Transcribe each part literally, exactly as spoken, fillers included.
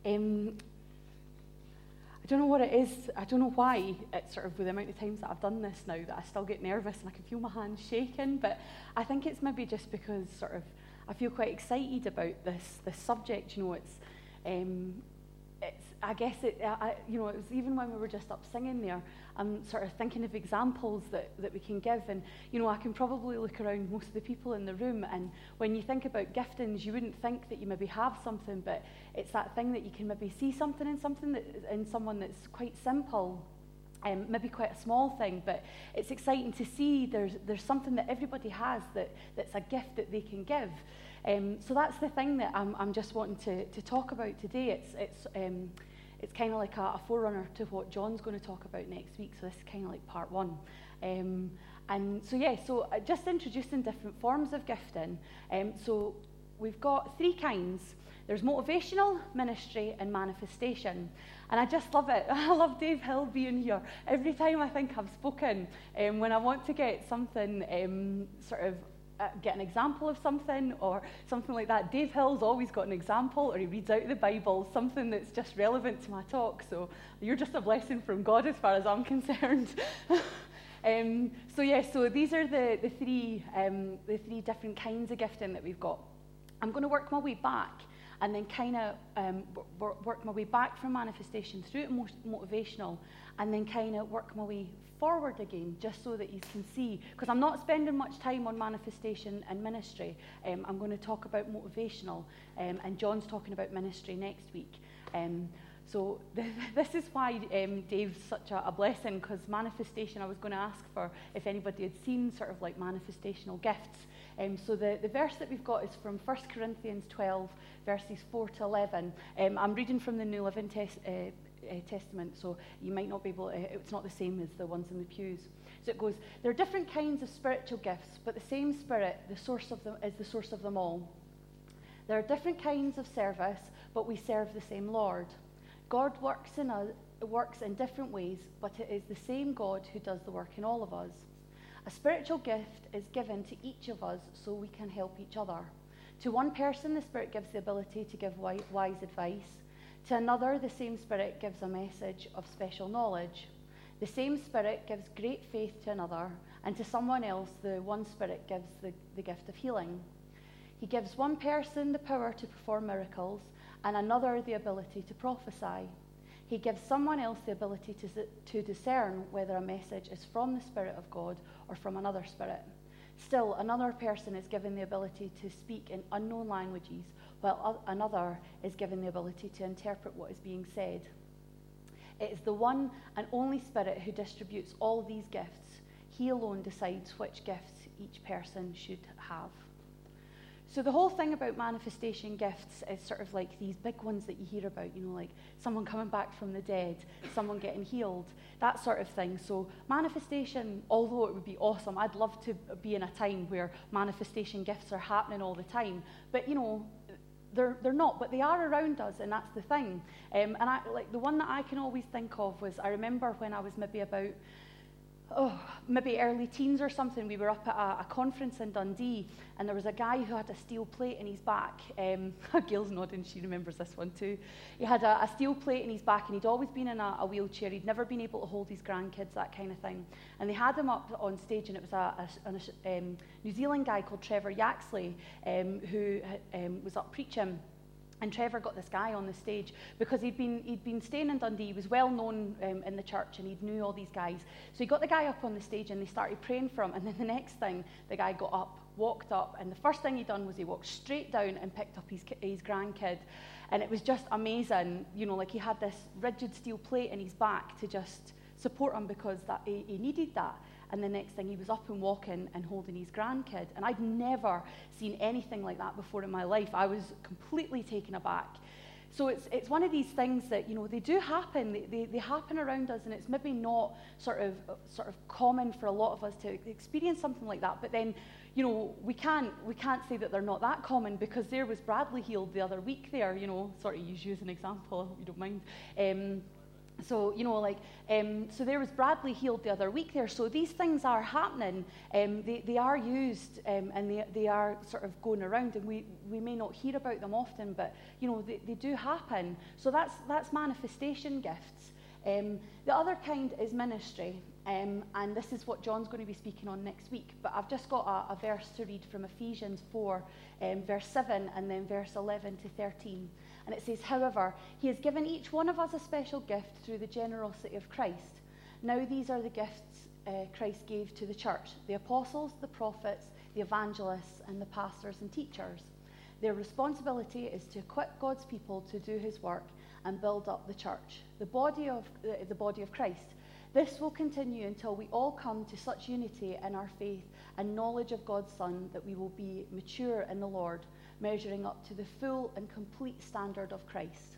Um, I don't know what it is. I don't know why. It's sort of with the amount of times that I've done this now that I still get nervous and I can feel my hands shaking. But I think it's maybe just because sort of I feel quite excited about this this subject. You know, it's um, it's. I guess it. I, you know, it was even when we were just up singing there. I'm sort of thinking of examples that, that we can give, and you know, I can probably look around most of the people in the room, and when you think about giftings, you wouldn't think that you maybe have something, but it's that thing that you can maybe see something in something that in someone that's quite simple, um, maybe quite a small thing, but it's exciting to see there's there's something that everybody has that that's a gift that they can give. Um, so that's the thing that I'm I'm just wanting to to talk about today. It's it's. Um, It's kind of like a, a forerunner to what John's going to talk about next week, so this is kind of like part one. Um, and so, yeah, so uh, just introducing different forms of gifting. Um, so we've got three kinds. There's motivational, ministry, and manifestation. And I just love it. I love Dave Hill being here. Every time I think I've spoken, um, when I want to get something um, sort of Uh, get an example of something or something like that. Dave Hill's always got an example, or he reads out the Bible, something that's just relevant to my talk. So you're just a blessing from God as far as I'm concerned. um, so yeah, so these are the the three um, the three different kinds of gifting that we've got. I'm going to work my way back and then kind of um, work my way back from manifestation through to motivational, and then kind of work my way forward again, just so that you can see, because I'm not spending much time on manifestation and ministry. Um, I'm going to talk about motivational, um, and John's talking about ministry next week. Um, so th- this is why um, Dave's such a, a blessing, because manifestation, I was going to ask for if anybody had seen sort of like manifestational gifts. Um, so the, the verse that we've got is from First Corinthians twelve, verses four to eleven. Um, I'm reading from the New Living Test, uh, uh, Testament, so you might not be able, uh, it's not the same as the ones in the pews. So it goes, there are different kinds of spiritual gifts, but the same Spirit, the source of them, is the source of them all. There are different kinds of service, but we serve the same Lord. God works in us, works in different ways, but it is the same God who does the work in all of us. A spiritual gift is given to each of us so we can help each other. To one person, the Spirit gives the ability to give wise advice. To another, the same Spirit gives a message of special knowledge. The same Spirit gives great faith to another, and to someone else, the one Spirit gives the, the gift of healing. He gives one person the power to perform miracles, and another the ability to prophesy. He gives someone else the ability to, to discern whether a message is from the Spirit of God or from another spirit. Still, another person is given the ability to speak in unknown languages, while another is given the ability to interpret what is being said. It is the one and only Spirit who distributes all these gifts. He alone decides which gifts each person should have. So the whole thing about manifestation gifts is sort of like these big ones that you hear about, you know, like someone coming back from the dead, someone getting healed, that sort of thing. So manifestation, although it would be awesome, I'd love to be in a time where manifestation gifts are happening all the time. But, you know, they're they're not, but they are around us, and that's the thing. Um, and I, like the one that I can always think of was, I remember when I was maybe about oh, maybe early teens or something, we were up at a, a conference in Dundee, and there was a guy who had a steel plate in his back. Um, Gail's nodding, she remembers this one too. He had a, a steel plate in his back, and he'd always been in a, a wheelchair. He'd never been able to hold his grandkids, that kind of thing. And they had him up on stage, and it was a, a, a um, New Zealand guy called Trevor Yaxley, um, who um, was up preaching. And Trevor got this guy on the stage because he'd been he'd been staying in Dundee. He was well known um, in the church, and he knew all these guys. So he got the guy up on the stage, and they started praying for him. And then the next thing, the guy got up, walked up, and the first thing he done was he walked straight down and picked up his his grandkid. And it was just amazing, you know, like he had this rigid steel plate in his back to just support him because that he, he needed that. And the next thing, he was up and walking and holding his grandkid. And I'd never seen anything like that before in my life. I was completely taken aback. So it's it's one of these things that, you know, they do happen. They, they, they happen around us, and it's maybe not sort of sort of common for a lot of us to experience something like that. But then, you know, we can't we can't say that they're not that common, because there was Bradley healed the other week there, you know, sort of use you as an example, if you don't mind. Um, So, you know, like, um, so there was Bradley healed the other week there. So these things are happening. Um, they, they are used um, and they, they are sort of going around, and we, we may not hear about them often, but, you know, they, they do happen. So that's, that's manifestation gifts. Um, the other kind is ministry. Um, and this is what John's going to be speaking on next week. But I've just got a, a verse to read from Ephesians four, um, verse seven, and then verse eleven to thirteen. And it says, however, he has given each one of us a special gift through the generosity of Christ. Now these are the gifts uh, Christ gave to the church: the apostles, the prophets, the evangelists, and the pastors and teachers. Their responsibility is to equip God's people to do his work and build up the church, the body of, uh, the body of Christ. This will continue until we all come to such unity in our faith and knowledge of God's Son that we will be mature in the Lord, measuring up to the full and complete standard of Christ.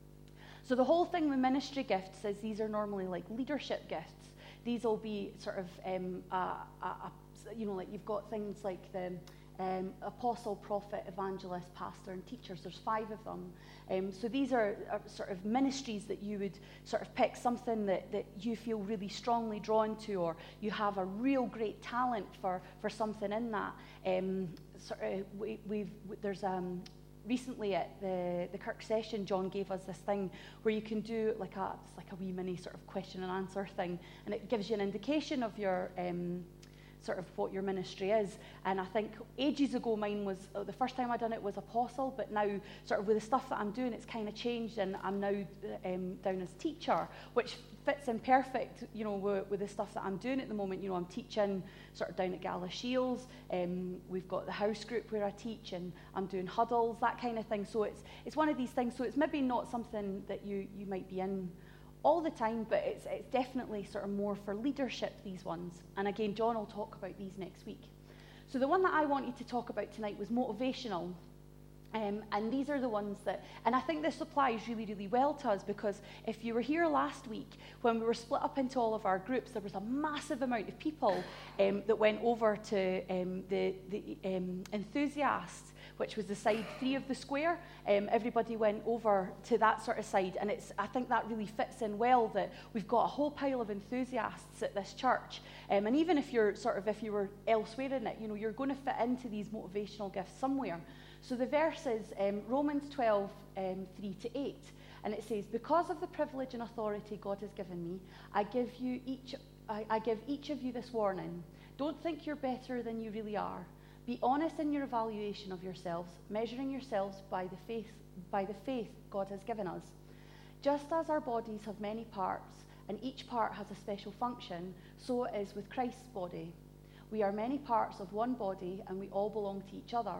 So the whole thing with ministry gifts is these are normally like leadership gifts. These will be sort of, um, a, a, a, you know, like you've got things like the um, apostle, prophet, evangelist, pastor, and teachers. There's five of them. Um, so these are, are sort of ministries that you would sort of pick something that, that you feel really strongly drawn to, or you have a real great talent for, for something in that. Um, sort of, we, we've, there's um, recently at the, the Kirk session, John gave us this thing where you can do like a, it's like a wee mini sort of question and answer thing, and it gives you an indication of your um, sort of what your ministry is. And I think ages ago mine was, uh, the first time I done it was apostle, but now sort of with the stuff that I'm doing, it's kind of changed, and I'm now um, down as teacher, which fits in perfect, you know, with, with the stuff that I'm doing at the moment. You know, I'm teaching sort of down at Gala Shields. Um, we've got the house group where I teach, and I'm doing huddles, that kind of thing. So it's it's one of these things. So it's maybe not something that you, you might be in all the time, but it's, it's definitely sort of more for leadership, these ones. And again, John will talk about these next week. So the one that I wanted to talk about tonight was motivational. Um, and these are the ones that, and I think this applies really, really well to us, because if you were here last week, when we were split up into all of our groups, there was a massive amount of people um, that went over to um, the, the um, enthusiasts, which was the side three of the square. Um, everybody went over to that sort of side, and it's, I think that really fits in well that we've got a whole pile of enthusiasts at this church. Um, and even if you're sort of, if you were elsewhere in it, you know, you're going to fit into these motivational gifts somewhere. So the verse is um, Romans twelve, um, three to eight, and it says, because of the privilege and authority God has given me, I give you each, I, I give each of you this warning. Don't think you're better than you really are. Be honest in your evaluation of yourselves, measuring yourselves by the faith, by the faith God has given us. Just as our bodies have many parts, and each part has a special function, so it is with Christ's body. We are many parts of one body, and we all belong to each other.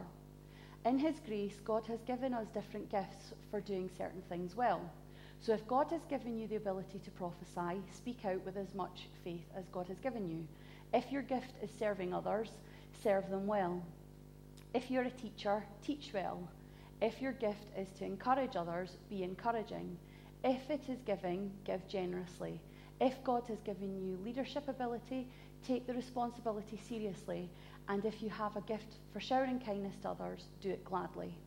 In his grace, God has given us different gifts for doing certain things well. So if God has given you the ability to prophesy, speak out with as much faith as God has given you. If your gift is serving others, serve them well. If you're a teacher, teach well. If your gift is to encourage others, be encouraging. If it is giving, give generously. If God has given you leadership ability, take the responsibility seriously. And if you have a gift for showering kindness to others, do it gladly.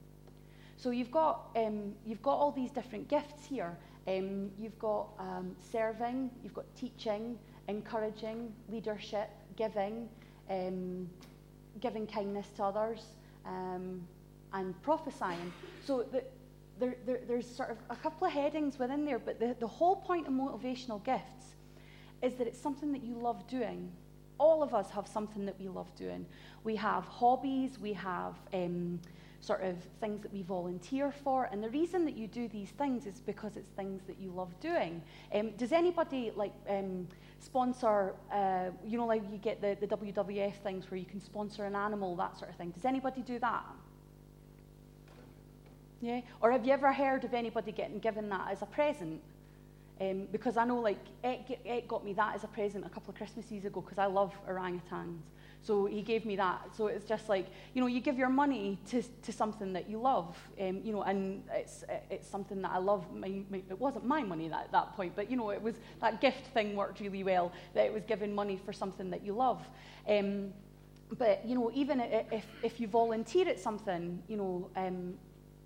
So you've got um, you've got all these different gifts here. Um, you've got um, serving, you've got teaching, encouraging, leadership, giving, um, giving kindness to others, um, and prophesying. So the, there, there, there's sort of a couple of headings within there, but the, the whole point of motivational gifts is that it's something that you love doing. All of us have something that we love doing. We have hobbies, we have um, sort of things that we volunteer for, and the reason that you do these things is because it's things that you love doing. Um, does anybody like um, sponsor, uh, you know, like you get the, the W W F things where you can sponsor an animal, that sort of thing. Does anybody do that? Yeah? Or have you ever heard of anybody getting given that as a present? Um, because I know, like, Ed, Ed got me that as a present a couple of Christmases ago because I love orangutans. So he gave me that. So it's just like, you know, you give your money to to something that you love, um, you know, and it's it's something that I love. My, my, it wasn't my money at that point, but, you know, it was that gift thing worked really well, that it was giving money for something that you love. Um, but, you know, even if, if you volunteer at something, you know, um,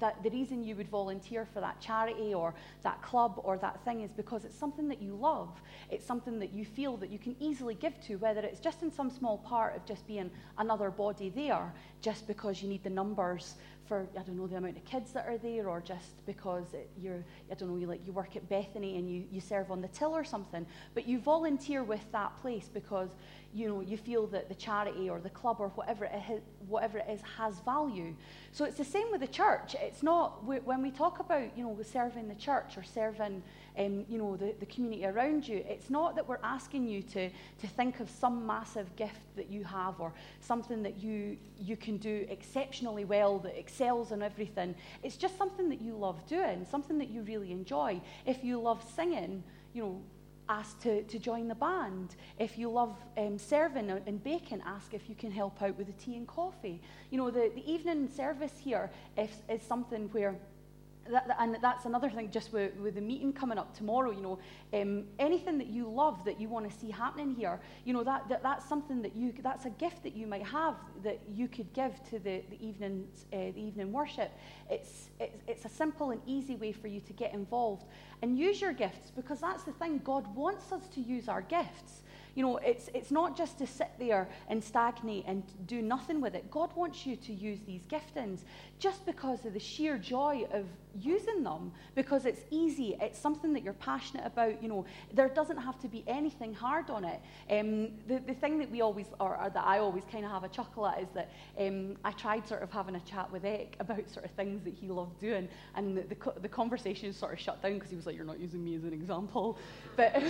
that the reason you would volunteer for that charity or that club or that thing is because it's something that you love. It's something that you feel that you can easily give to, whether it's just in some small part of just being another body there, just because you need the numbers for, I don't know, the amount of kids that are there, or just because it, you're, I don't know, you, like, you work at Bethany and you, you serve on the till or something, but you volunteer with that place because, you know, you feel that the charity or the club or whatever it is, whatever it is has value. So it's the same with the church. It's not, when we talk about, you know, serving the church or serving, um, you know, the, the community around you, it's not that we're asking you to, to think of some massive gift that you have or something that you, you can do exceptionally well, that excels in everything. It's just something that you love doing, something that you really enjoy. If you love singing, you know, ask to, to join the band. If you love um, serving and baking, ask if you can help out with the tea and coffee. You know, the, the evening service here is, is something where, that, and that's another thing just with, with the meeting coming up tomorrow, you know, um, anything that you love that you want to see happening here, you know, that, that that's something that you, that's a gift that you might have that you could give to the, the, evening, uh, the evening worship. It's, it's, it's a simple and easy way for you to get involved and use your gifts, because that's the thing, God wants us to use our gifts. You know, it's it's not just to sit there and stagnate and do nothing with it. God wants you to use these giftings just because of the sheer joy of using them, because it's easy, it's something that you're passionate about. You know, there doesn't have to be anything hard on it. Um, the, the thing that we always, or, or that I always kind of have a chuckle at is that um, I tried sort of having a chat with Ek about sort of things that he loved doing, and the, the, the conversation sort of shut down because he was like, you're not using me as an example. But,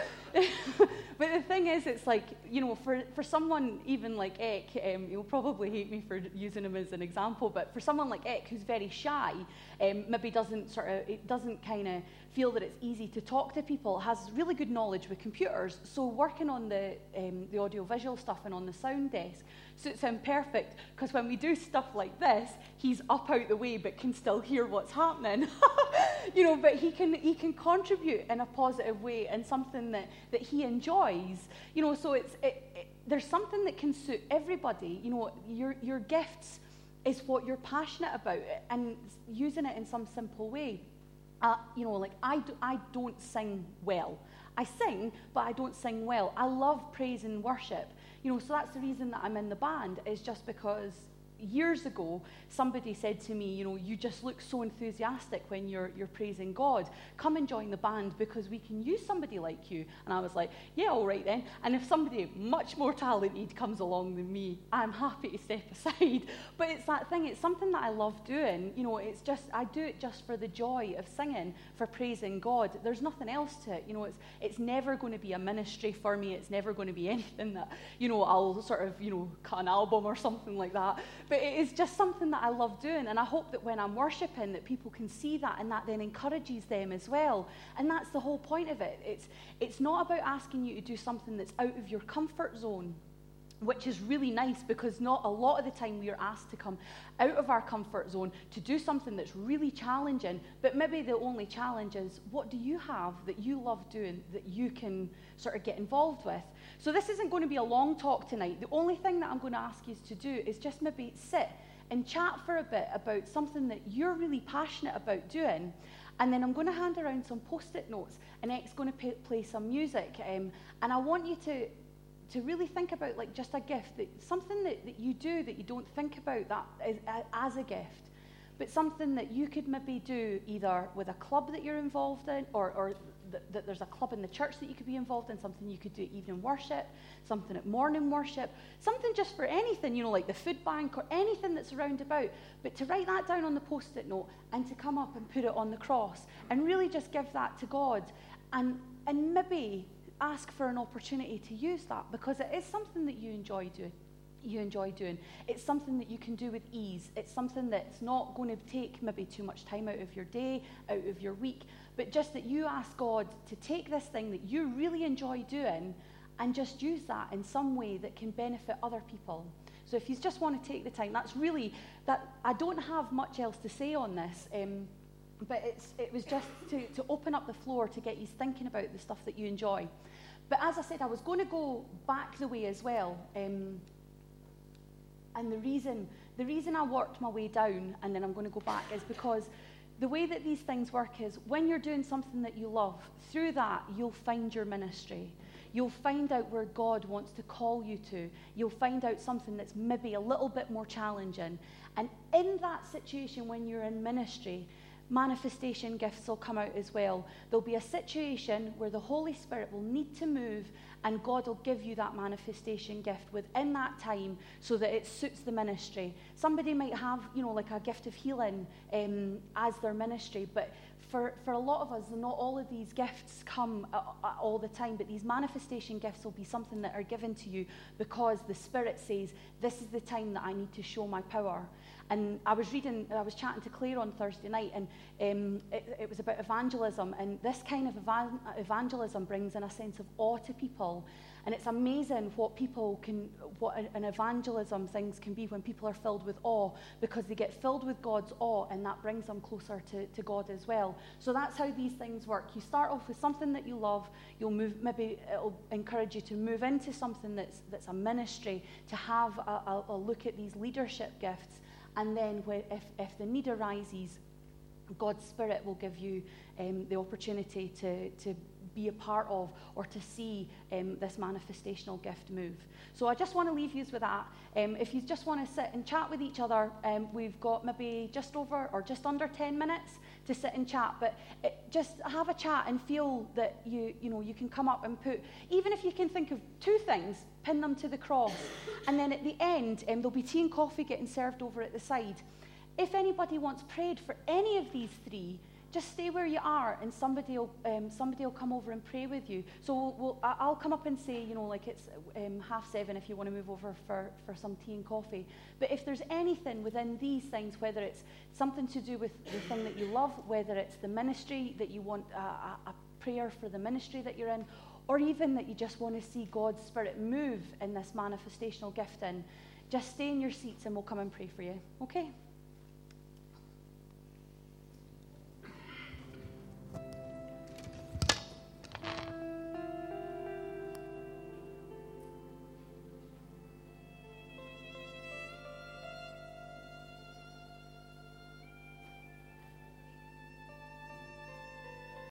but the thing is, it's like, you know, for, for someone even like Ek, um, you'll probably hate me for using him as an example, but for someone like Ek who's very shy, um, maybe doesn't sort of, it doesn't kind of feel that it's easy to talk to people, has really good knowledge with computers, so working on the, um, the audio-visual stuff and on the sound desk suits him perfect, because when we do stuff like this, he's up out the way but can still hear what's happening. You know, but he can he can contribute in a positive way and something that, that he enjoys. You know, so it's it, it, there's something that can suit everybody. You know, your your gifts is what you're passionate about, and using it in some simple way. Uh, you know, like I, do, I don't sing well. I sing, but I don't sing well. I love praise and worship. You know, so that's the reason that I'm in the band, is just because years ago, somebody said to me, you know, you just look so enthusiastic when you're you're praising God. Come and join the band because we can use somebody like you. And I was like, yeah, all right then. And if somebody much more talented comes along than me, I'm happy to step aside. But it's that thing, it's something that I love doing. You know, it's just, I do it just for the joy of singing, for praising God. There's nothing else to it. You know, it's it's never going to be a ministry for me. It's never going to be anything that, you know, I'll sort of, you know, cut an album or something like that. But it is just something that I love doing, and I hope that when I'm worshiping that people can see that, and that then encourages them as well. And that's the whole point of it. It's it's not about asking you to do something that's out of your comfort zone, which is really nice, because not a lot of the time we are asked to come out of our comfort zone to do something that's really challenging, but maybe the only challenge is, what do you have that you love doing that you can sort of get involved with? So this isn't going to be a long talk tonight. The only thing that I'm going to ask you to do is just maybe sit and chat for a bit about something that you're really passionate about doing. And then I'm going to hand around some post-it notes, and Ek's going to pay, play some music. Um, and I want you to to really think about, like, just a gift, that something that, that you do that you don't think about that as, as a gift, but something that you could maybe do either with a club that you're involved in, or, or th- that there's a club in the church that you could be involved in, something you could do at evening worship, something at morning worship, something just for anything, you know, like the food bank or anything that's around about, but to write that down on the post-it note and to come up and put it on the cross and really just give that to God, and and maybe ask for an opportunity to use that, because it is something that you enjoy doing. You enjoy doing. It's something that you can do with ease. It's something that's not going to take maybe too much time out of your day, out of your week, but just that you ask God to take this thing that you really enjoy doing and just use that in some way that can benefit other people. So if you just want to take the time, that's really, that I don't have much else to say on this, um, but it's, it was just to, to open up the floor to get you thinking about the stuff that you enjoy. But as I said, I was going to go back the way as well. Um, And the reason, the reason I worked my way down, and then I'm going to go back, is because the way that these things work is when you're doing something that you love, through that you'll find your ministry. You'll find out where God wants to call you to. You'll find out something that's maybe a little bit more challenging. And in that situation, when you're in ministry, manifestation gifts will come out as well. There'll be a situation where the Holy Spirit will need to move, and God will give you that manifestation gift within that time so that it suits the ministry. Somebody might have, you know, like a gift of healing um, as their ministry, but for, for a lot of us, not all of these gifts come uh, uh, all the time, but these manifestation gifts will be something that are given to you because the Spirit says, this is the time that I need to show my power. And I was reading, I was chatting to Claire on Thursday night, and um, it, it was about evangelism. And this kind of evan- evangelism brings in a sense of awe to people. And it's amazing what people can, what an evangelism things can be when people are filled with awe, because they get filled with God's awe, and that brings them closer to, to God as well. So that's how these things work. You start off with something that you love. You'll move, maybe it'll encourage you to move into something that's that's a ministry, to have a, a, a look at these leadership gifts. And then if, if the need arises, God's Spirit will give you um, the opportunity to, to be a part of or to see um, this manifestational gift move. So I just want to leave you with that. Um, if you just want to sit and chat with each other, um, we've got maybe just over or just under ten minutes to sit and chat. But it, just have a chat and feel that you, you know, you can come up and put, even if you can think of two things, pin them to the cross. And then at the end, um, there'll be tea and coffee getting served over at the side. If anybody wants prayed for any of these three, just stay where you are, and somebody will um, somebody will come over and pray with you. So we'll, we'll, I'll come up and say, you know, like it's um, half seven if you want to move over for, for some tea and coffee. But if there's anything within these things, whether it's something to do with the thing that you love, whether it's the ministry that you want a, a, a prayer for the ministry that you're in, or even that you just want to see God's Spirit move in this manifestational gift in, just stay in your seats and we'll come and pray for you. Okay?